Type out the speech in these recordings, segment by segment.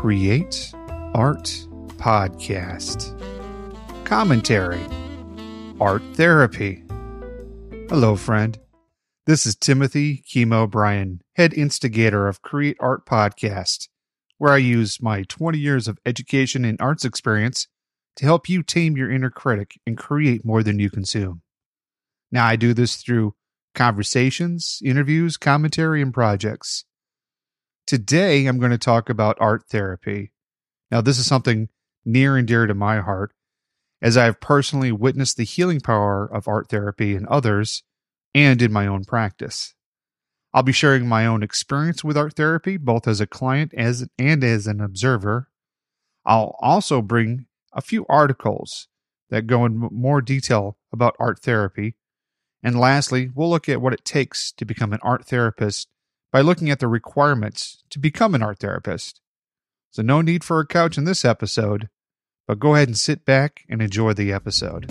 Create Art Podcast. Commentary. Art Therapy. Hello, friend. This is Timothy Kimo Bryan, head instigator of Create Art Podcast, where I use my 20 years of education and arts experience to help you tame your inner critic and create more than you consume. Now, I do this through conversations, interviews, commentary, and projects. Today, I'm going to talk about art therapy. Now, this is something near and dear to my heart, as I have personally witnessed the healing power of art therapy in others and in my own practice. I'll be sharing my own experience with art therapy, both as a client and as an observer. I'll also bring a few articles that go in more detail about art therapy. And lastly, we'll look at what it takes to become an art therapist by looking at the requirements to become an art therapist. So no need for a couch in this episode, but go ahead and sit back and enjoy the episode.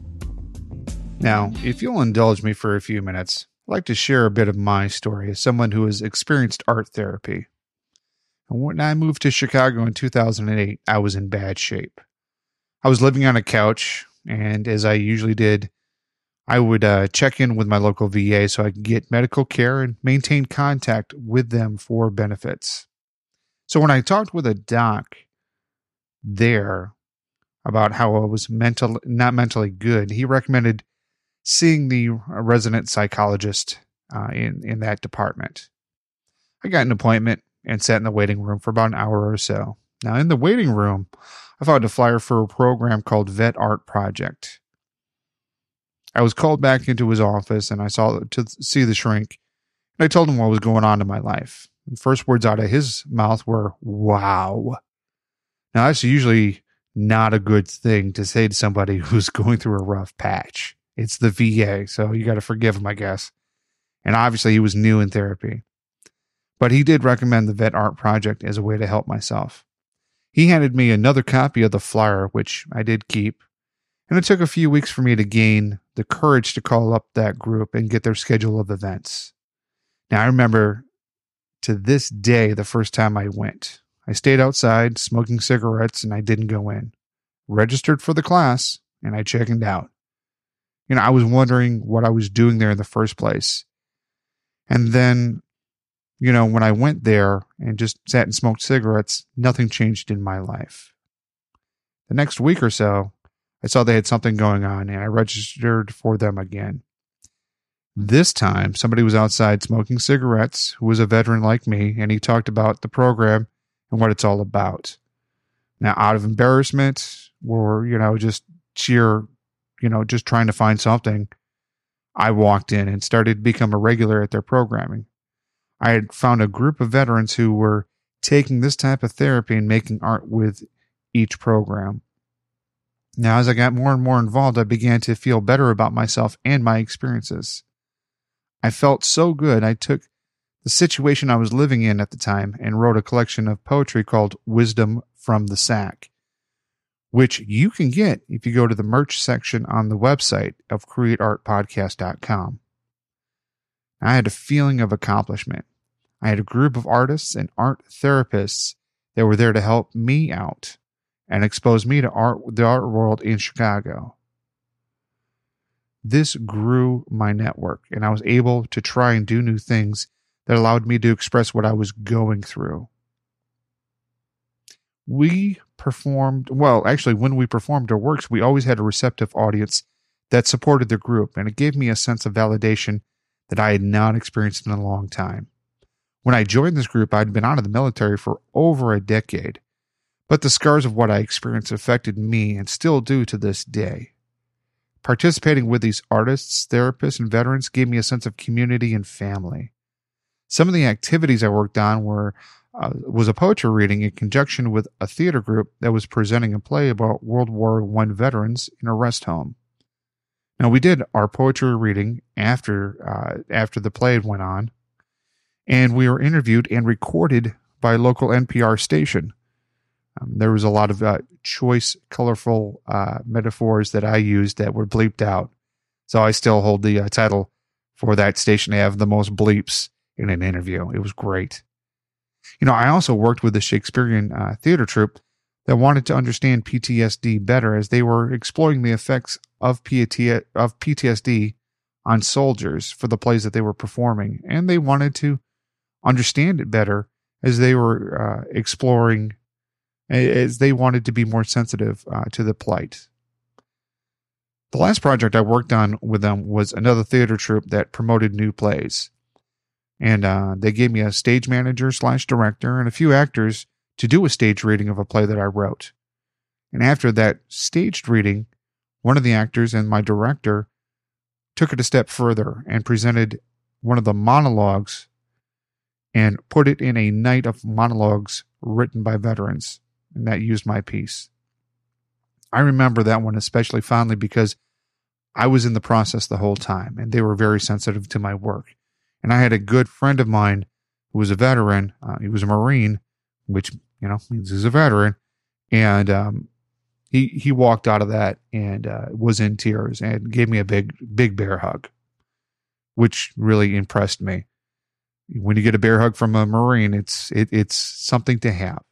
Now, if you'll indulge me for a few minutes, I'd like to share a bit of my story as someone who has experienced art therapy. And when I moved to Chicago in 2008, I was in bad shape. I was living on a couch, and as I usually did, I would check in with my local VA so I could get medical care and maintain contact with them for benefits. So when I talked with a doc there about how I was not mentally good, he recommended seeing the resident psychologist in that department. I got an appointment and sat in the waiting room for about an hour or so. Now, in the waiting room, I found a flyer for a program called Vet Art Project. I was called back into his office and I saw to see the shrink, and I told him what was going on in my life. The first words out of his mouth were, "Wow." Now, that's usually not a good thing to say to somebody who's going through a rough patch. It's the VA, so you got to forgive him, I guess. And obviously he was new in therapy. But he did recommend the Vet Art Project as a way to help myself. He handed me another copy of the flyer, which I did keep. And it took a few weeks for me to gain the courage to call up that group and get their schedule of events. Now, I remember to this day the first time I went. I stayed outside smoking cigarettes and I didn't go in. Registered for the class and I checked out. I was wondering what I was doing there in the first place. And then, when I went there and just sat and smoked cigarettes, nothing changed in my life. The next week or so, I saw they had something going on and I registered for them again. This time, somebody was outside smoking cigarettes who was a veteran like me, and he talked about the program and what it's all about. Now, out of embarrassment or, just sheer, just trying to find something, I walked in and started to become a regular at their programming. I had found a group of veterans who were taking this type of therapy and making art with each program. Now, as I got more and more involved, I began to feel better about myself and my experiences. I felt so good, I took the situation I was living in at the time and wrote a collection of poetry called Wisdom from the Sack, which you can get if you go to the merch section on the website of createartpodcast.com. I had a feeling of accomplishment. I had a group of artists and art therapists that were there to help me out and expose me to the art world in Chicago. This grew my network, and I was able to try and do new things that allowed me to express what I was going through. When we performed our works, we always had a receptive audience that supported the group, and it gave me a sense of validation that I had not experienced in a long time. When I joined this group, I'd been out of the military for over a decade. But the scars of what I experienced affected me and still do to this day. Participating with these artists, therapists, and veterans gave me a sense of community and family. Some of the activities I worked on was a poetry reading in conjunction with a theater group that was presenting a play about World War I veterans in a rest home. Now, we did our poetry reading after the play went on, and we were interviewed and recorded by a local NPR station. There was a lot of choice, colorful metaphors that I used that were bleeped out. So I still hold the title for that station to have the most bleeps in an interview. It was great. I also worked with a Shakespearean theater troupe that wanted to understand PTSD better as they were exploring the effects of PTSD on soldiers for the plays that they were performing. And they wanted to understand it better as they were exploring, as they wanted to be more sensitive to the plight. The last project I worked on with them was another theater troupe that promoted new plays. And they gave me a stage manager / director and a few actors to do a stage reading of a play that I wrote. And after that staged reading, one of the actors and my director took it a step further and presented one of the monologues and put it in a night of monologues written by veterans. And that used my piece. I remember that one especially fondly because I was in the process the whole time and they were very sensitive to my work. And I had a good friend of mine who was a veteran. He was a Marine, which, means he's a veteran. And he walked out of that and was in tears and gave me a big bear hug, which really impressed me. When you get a bear hug from a Marine, it's something to have.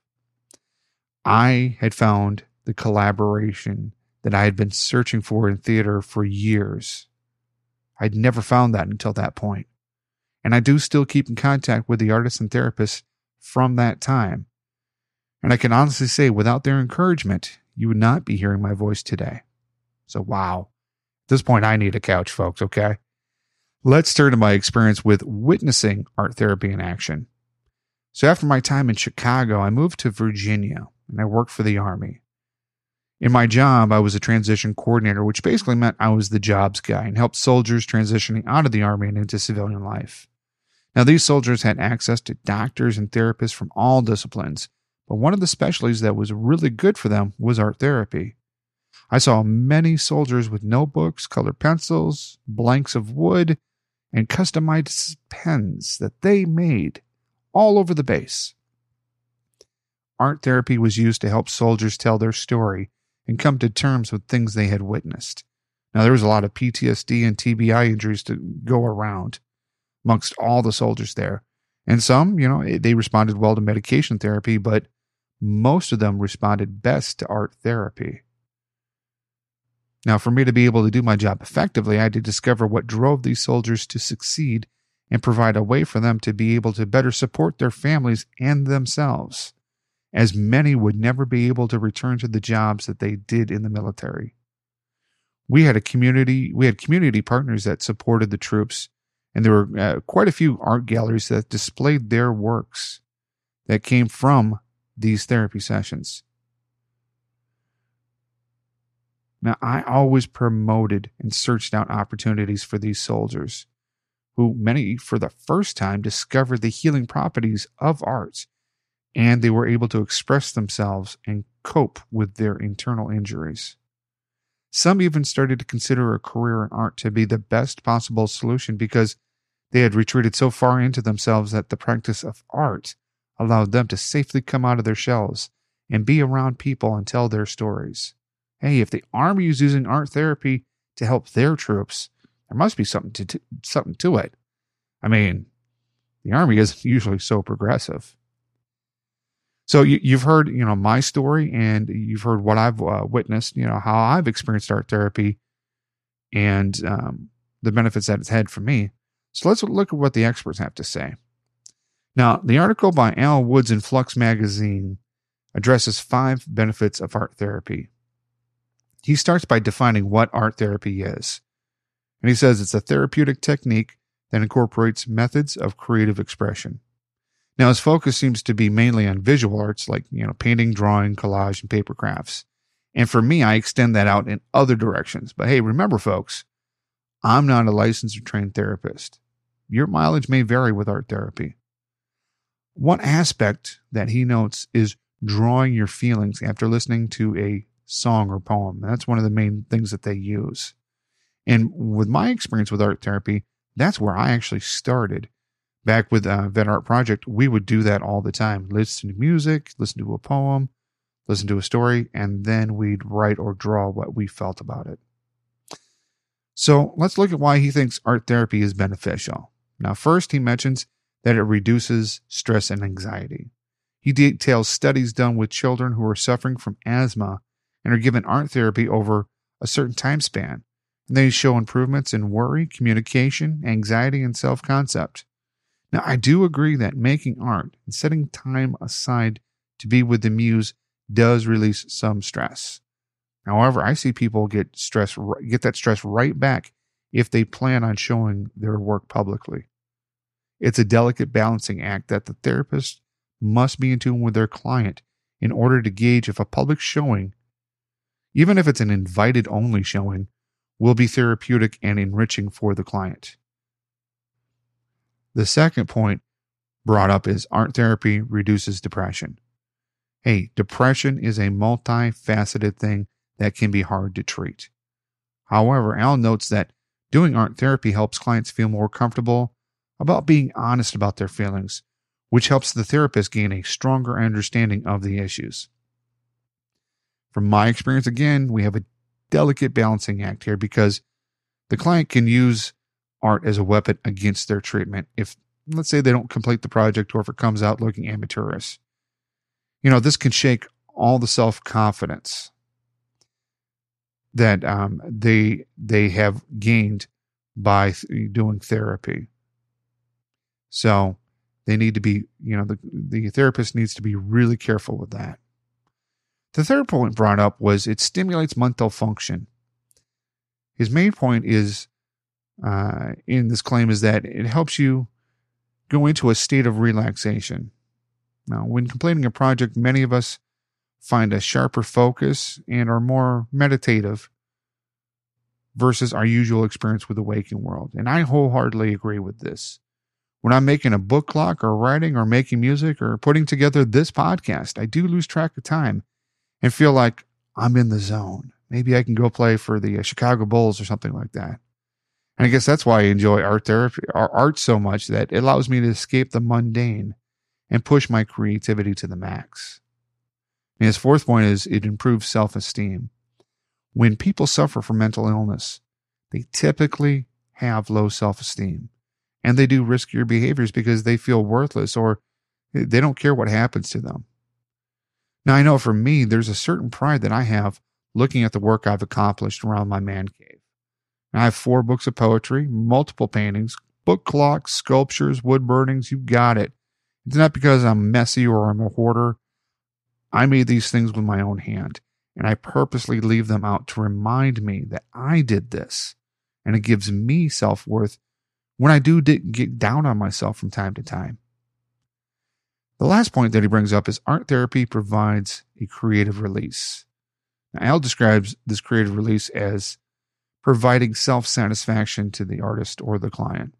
I had found the collaboration that I had been searching for in theater for years. I'd never found that until that point. And I do still keep in contact with the artists and therapists from that time. And I can honestly say, without their encouragement, you would not be hearing my voice today. So, wow. At this point, I need a couch, folks, okay? Let's turn to my experience with witnessing art therapy in action. So after my time in Chicago, I moved to Virginia, and I worked for the Army. In my job, I was a transition coordinator, which basically meant I was the jobs guy and helped soldiers transitioning out of the Army and into civilian life. Now, these soldiers had access to doctors and therapists from all disciplines, but one of the specialties that was really good for them was art therapy. I saw many soldiers with notebooks, colored pencils, blanks of wood, and customized pens that they made all over the base. Art therapy was used to help soldiers tell their story and come to terms with things they had witnessed. Now, there was a lot of PTSD and TBI injuries to go around amongst all the soldiers there. And some, they responded well to medication therapy, but most of them responded best to art therapy. Now, for me to be able to do my job effectively, I had to discover what drove these soldiers to succeed and provide a way for them to be able to better support their families and themselves, as many would never be able to return to the jobs that they did in the military. We had community partners that supported the troops, and there were quite a few art galleries that displayed their works that came from these therapy sessions. Now, I always promoted and searched out opportunities for these soldiers, who many for the first time discovered the healing properties of art, and they were able to express themselves and cope with their internal injuries. Some even started to consider a career in art to be the best possible solution because they had retreated so far into themselves that the practice of art allowed them to safely come out of their shells and be around people and tell their stories. Hey, if the Army is using art therapy to help their troops, there must be something to it. I mean, the Army isn't usually so progressive. So you've heard, my story, and you've heard what I've witnessed, how I've experienced art therapy and the benefits that it's had for me. So let's look at what the experts have to say. Now, the article by Al Woods in Flux Magazine addresses 5 benefits of art therapy. He starts by defining what art therapy is. And he says it's a therapeutic technique that incorporates methods of creative expression. Now, his focus seems to be mainly on visual arts like, painting, drawing, collage, and paper crafts. And for me, I extend that out in other directions. But hey, remember, folks, I'm not a licensed or trained therapist. Your mileage may vary with art therapy. One aspect that he notes is drawing your feelings after listening to a song or poem. That's one of the main things that they use. And with my experience with art therapy, that's where I actually started. Back with Vet Art Project, we would do that all the time. Listen to music, listen to a poem, listen to a story, and then we'd write or draw what we felt about it. So let's look at why he thinks art therapy is beneficial. Now, first, he mentions that it reduces stress and anxiety. He details studies done with children who are suffering from asthma and are given art therapy over a certain time span. And they show improvements in worry, communication, anxiety, and self-concept. Now, I do agree that making art and setting time aside to be with the muse does release some stress. However, I see people get that stress right back if they plan on showing their work publicly. It's a delicate balancing act that the therapist must be in tune with their client in order to gauge if a public showing, even if it's an invited-only showing, will be therapeutic and enriching for the client. The second point brought up is art therapy reduces depression. Hey, depression is a multifaceted thing that can be hard to treat. However, Al notes that doing art therapy helps clients feel more comfortable about being honest about their feelings, which helps the therapist gain a stronger understanding of the issues. From my experience, again, we have a delicate balancing act here because the client can use art as a weapon against their treatment if, let's say, they don't complete the project or if it comes out looking amateurish. This can shake all the self-confidence that they have gained by doing therapy. So they need to be, the therapist needs to be really careful with that. The third point brought up was it stimulates mental function. His main point is in this claim is that it helps you go into a state of relaxation. Now, when completing a project, many of us find a sharper focus and are more meditative versus our usual experience with the waking world. And I wholeheartedly agree with this. When I'm making a book clock or writing or making music or putting together this podcast, I do lose track of time and feel like I'm in the zone. Maybe I can go play for the Chicago Bulls or something like that. And I guess that's why I enjoy art therapy, or art so much, that it allows me to escape the mundane and push my creativity to the max. And his fourth point is it improves self-esteem. When people suffer from mental illness, they typically have low self-esteem. And they do riskier behaviors because they feel worthless or they don't care what happens to them. Now, I know for me, there's a certain pride that I have looking at the work I've accomplished around my man cave. I have 4 books of poetry, multiple paintings, book clocks, sculptures, wood burnings, you got it. It's not because I'm messy or I'm a hoarder. I made these things with my own hand, and I purposely leave them out to remind me that I did this, and it gives me self-worth when I do get down on myself from time to time. The last point that he brings up is art therapy provides a creative release. Now, Al describes this creative release as providing self-satisfaction to the artist or the client.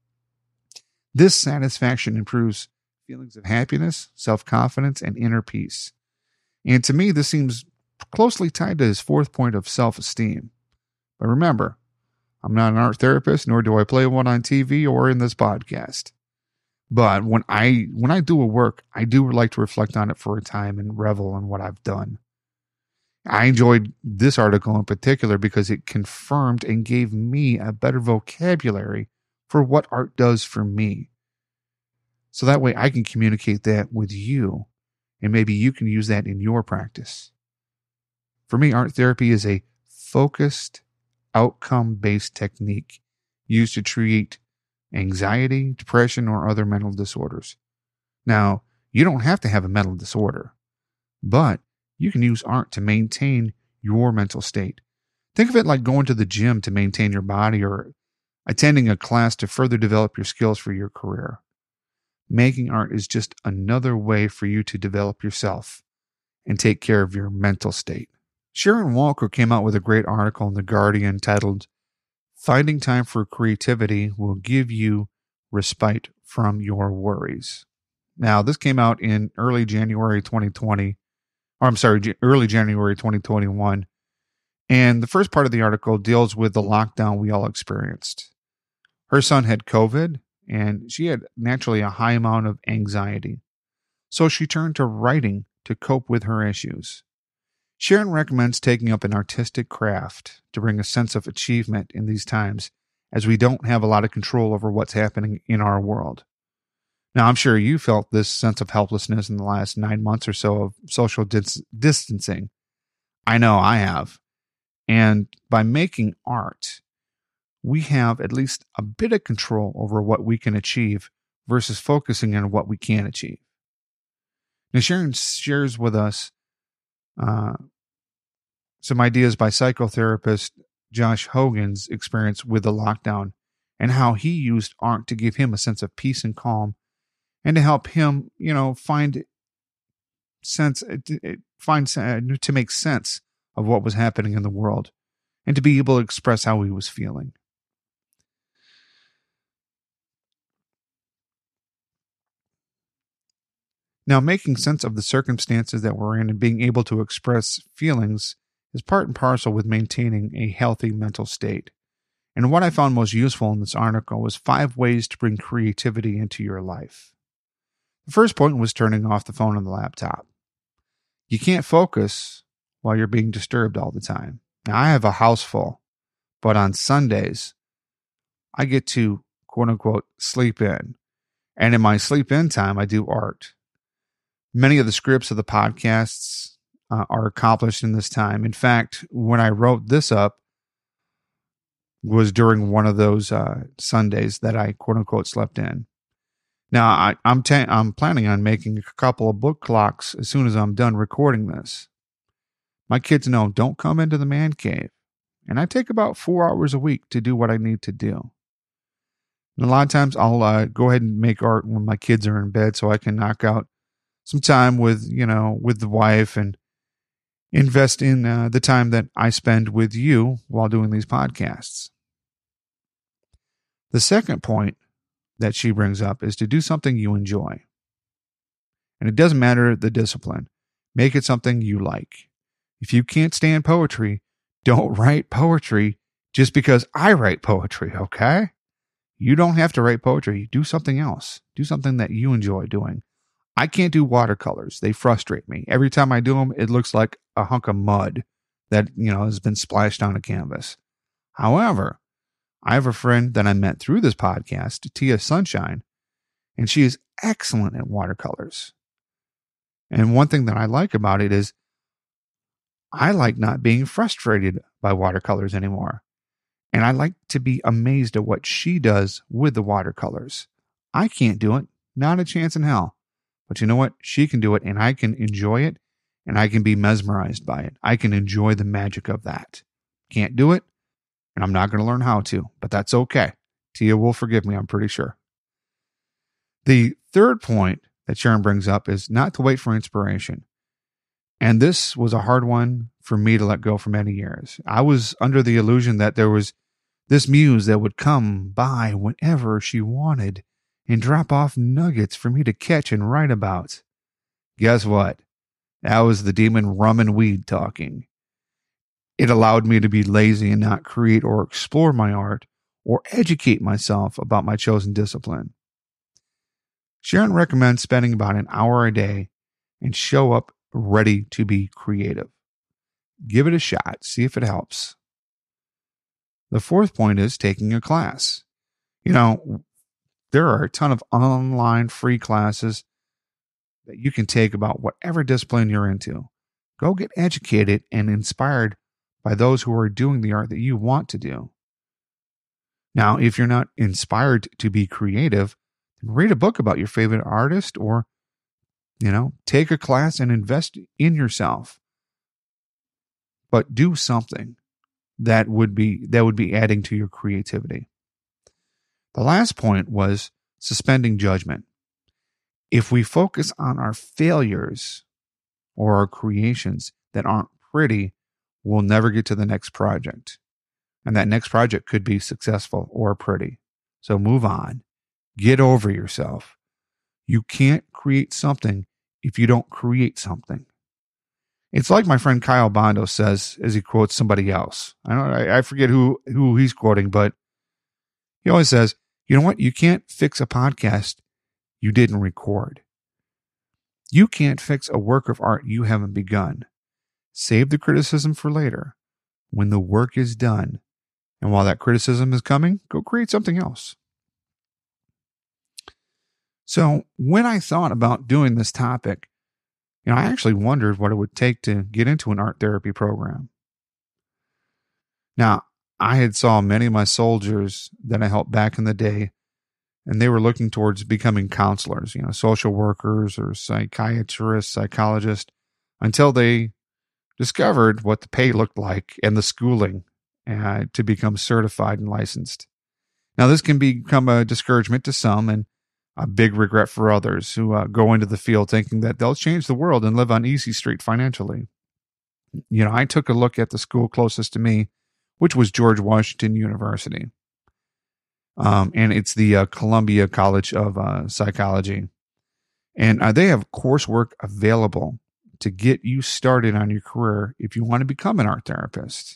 This satisfaction improves feelings of happiness, self-confidence, and inner peace. And to me, this seems closely tied to his fourth point of self-esteem. But remember, I'm not an art therapist, nor do I play one on TV or in this podcast. But when I do a work, I do like to reflect on it for a time and revel in what I've done. I enjoyed this article in particular because it confirmed and gave me a better vocabulary for what art does for me. So that way I can communicate that with you, and maybe you can use that in your practice. For me, art therapy is a focused, outcome-based technique used to treat anxiety, depression, or other mental disorders. Now, you don't have to have a mental disorder, but you can use art to maintain your mental state. Think of it like going to the gym to maintain your body or attending a class to further develop your skills for your career. Making art is just another way for you to develop yourself and take care of your mental state. Sharon Walker came out with a great article in The Guardian titled, "Finding Time for Creativity Will Give You Respite from Your Worries." Now, this came out in early January 2021. And the first part of the article deals with the lockdown we all experienced. Her son had COVID, and she had naturally a high amount of anxiety. So she turned to writing to cope with her issues. Sharon recommends taking up an artistic craft to bring a sense of achievement in these times, as we don't have a lot of control over what's happening in our world. Now, I'm sure you felt this sense of helplessness in the last 9 months or so of social distancing. I know I have. And by making art, we have at least a bit of control over what we can achieve versus focusing on what we can't achieve. Now, Sharon shares with us some ideas by psychotherapist Josh Hogan's experience with the lockdown and how he used art to give him a sense of peace and calm and to help him, find sense, to make sense of what was happening in the world and to be able to express how he was feeling. Now, making sense of the circumstances that we're in and being able to express feelings is part and parcel with maintaining a healthy mental state. And what I found most useful in this article was 5 ways to bring creativity into your life. The first point was turning off the phone and the laptop. You can't focus while you're being disturbed all the time. Now, I have a house full, but on Sundays, I get to, quote unquote, sleep in. And in my sleep in time, I do art. Many of the scripts of the podcasts are accomplished in this time. In fact, when I wrote this up was during one of those Sundays that I, quote unquote, slept in. Now, I'm planning on making a couple of book clocks as soon as I'm done recording this. My kids know, don't come into the man cave. And I take about 4 hours a week to do what I need to do. And a lot of times I'll go ahead and make art when my kids are in bed so I can knock out some time with the wife and invest in the time that I spend with you while doing these podcasts. The second point that she brings up is to do something you enjoy. And it doesn't matter the discipline. Make it something you like. If you can't stand poetry, don't write poetry just because I write poetry, okay? You don't have to write poetry. Do something else. Do something that you enjoy doing. I can't do watercolors. They frustrate me. Every time I do them, it looks like a hunk of mud that, has been splashed on a canvas. However, I have a friend that I met through this podcast, Tia Sunshine, and she is excellent at watercolors. And one thing that I like about it is I like not being frustrated by watercolors anymore. And I like to be amazed at what she does with the watercolors. I can't do it. Not a chance in hell. But you know what? She can do it, and I can enjoy it, and I can be mesmerized by it. I can enjoy the magic of that. Can't do it, and I'm not going to learn how to, but that's okay. Tia will forgive me, I'm pretty sure. The third point that Sharon brings up is not to wait for inspiration. And this was a hard one for me to let go for many years. I was under the illusion that there was this muse that would come by whenever she wanted and drop off nuggets for me to catch and write about. Guess what? That was the demon rum and weed talking. It allowed me to be lazy and not create or explore my art or educate myself about my chosen discipline. Sharon recommends spending about an hour a day and show up ready to be creative. Give it a shot. See if it helps. The fourth point is taking a class. There are a ton of online free classes that you can take about whatever discipline you're into. Go get educated and inspired by those who are doing the art that you want to do. Now, if you're not inspired to be creative, then read a book about your favorite artist or, take a class and invest in yourself. But do something that would be adding to your creativity. The last point was suspending judgment. If we focus on our failures or our creations that aren't pretty, we'll never get to the next project. And that next project could be successful or pretty. So move on. Get over yourself. You can't create something if you don't create something. It's like my friend Kyle Bondo says as he quotes somebody else. I forget who he's quoting, but he always says, you know what? You can't fix a podcast you didn't record. You can't fix a work of art you haven't begun. Save the criticism for later, when the work is done. And while that criticism is coming, go create something else. So when I thought about doing this topic, I actually wondered what it would take to get into an art therapy program. Now, I had saw many of my soldiers that I helped back in the day, and they were looking towards becoming counselors, social workers or psychiatrists, psychologists, until they discovered what the pay looked like and the schooling to become certified and licensed. Now, this can become a discouragement to some and a big regret for others who go into the field thinking that they'll change the world and live on easy street financially. I took a look at the school closest to me, which was George Washington University. And it's the Columbia College of Psychology. And they have coursework available to get you started on your career if you want to become an art therapist.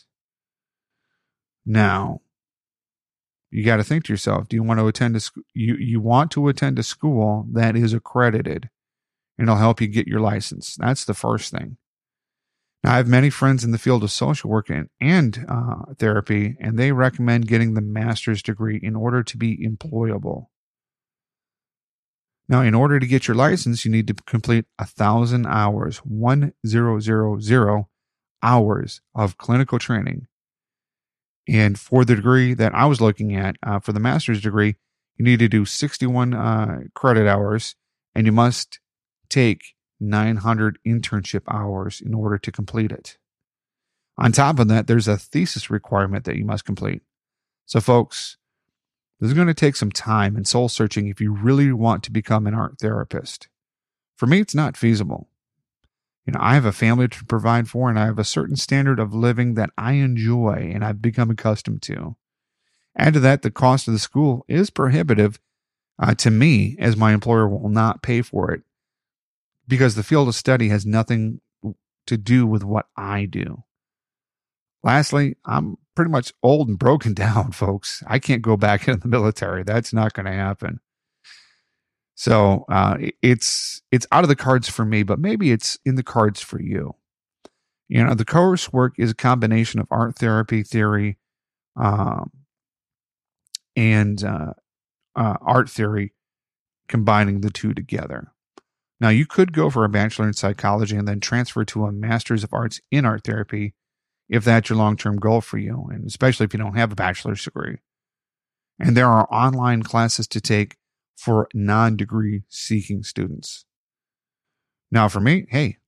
Now, you got to think to yourself, do you want to attend you want to attend a school that is accredited and it'll help you get your license? That's the first thing. Now, I have many friends in the field of social work and therapy, and they recommend getting the master's degree in order to be employable. Now, in order to get your license, you need to complete 1,000 hours, 1,000 hours of clinical training. And for the degree that I was looking at, for the master's degree, you need to do 61 credit hours, and you must take 900 internship hours in order to complete it. On top of that, there's a thesis requirement that you must complete. So, folks, this is going to take some time and soul searching if you really want to become an art therapist. For me, it's not feasible. I have a family to provide for, and I have a certain standard of living that I enjoy and I've become accustomed to. Add to that, the cost of the school is prohibitive to me, as my employer will not pay for it because the field of study has nothing to do with what I do. Lastly, I'm pretty much old and broken down, folks. I can't go back into the military. That's not going to happen. So it's out of the cards for me, but maybe it's in the cards for you. The coursework is a combination of art therapy theory and art theory, combining the two together. Now, you could go for a bachelor in psychology and then transfer to a master's of arts in art therapy if that's your long-term goal for you, and especially if you don't have a bachelor's degree. And there are online classes to take for non-degree seeking students. Now, for me, hey,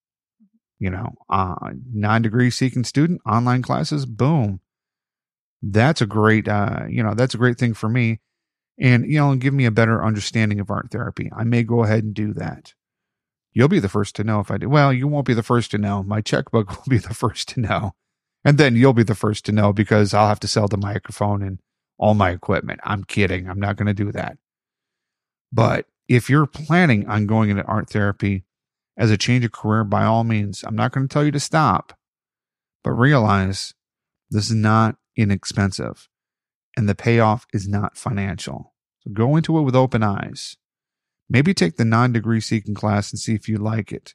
non-degree seeking student, online classes, boom. That's a great, that's a great thing for me. And, give me a better understanding of art therapy. I may go ahead and do that. You'll be the first to know if I do. Well, you won't be the first to know. My checkbook will be the first to know. And then you'll be the first to know because I'll have to sell the microphone and all my equipment. I'm kidding. I'm not going to do that. But if you're planning on going into art therapy as a change of career, by all means, I'm not going to tell you to stop, but realize this is not inexpensive and the payoff is not financial. So go into it with open eyes. Maybe take the non-degree seeking class and see if you like it.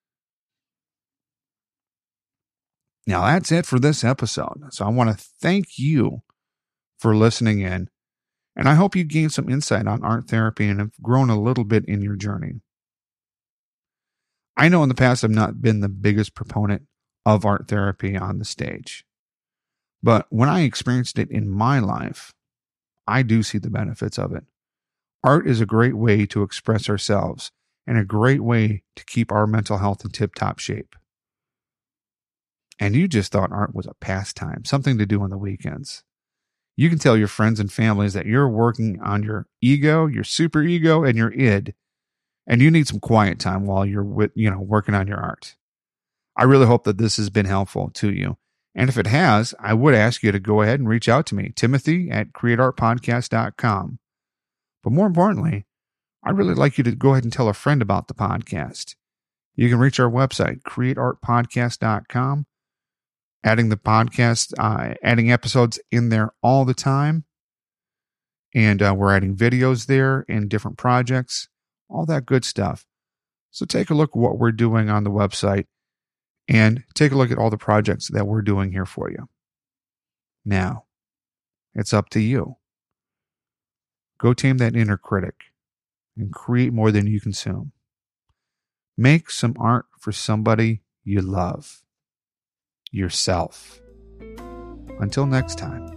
Now, that's it for this episode. So I want to thank you for listening in. And I hope you gained some insight on art therapy and have grown a little bit in your journey. I know in the past I've not been the biggest proponent of art therapy on the stage. But when I experienced it in my life, I do see the benefits of it. Art is a great way to express ourselves and a great way to keep our mental health in tip-top shape. And you just thought art was a pastime, something to do on the weekends. You can tell your friends and families that you're working on your ego, your super ego, and your id, and you need some quiet time while you're working on your art. I really hope that this has been helpful to you. And if it has, I would ask you to go ahead and reach out to me, Timothy@createartpodcast.com. But more importantly, I'd really like you to go ahead and tell a friend about the podcast. You can reach our website, createartpodcast.com. Adding the podcast, adding episodes in there all the time. And we're adding videos there and different projects, all that good stuff. So take a look at what we're doing on the website and take a look at all the projects that we're doing here for you. Now, it's up to you. Go tame that inner critic. and create more than you consume. Make some art for somebody you love. Yourself. Until next time.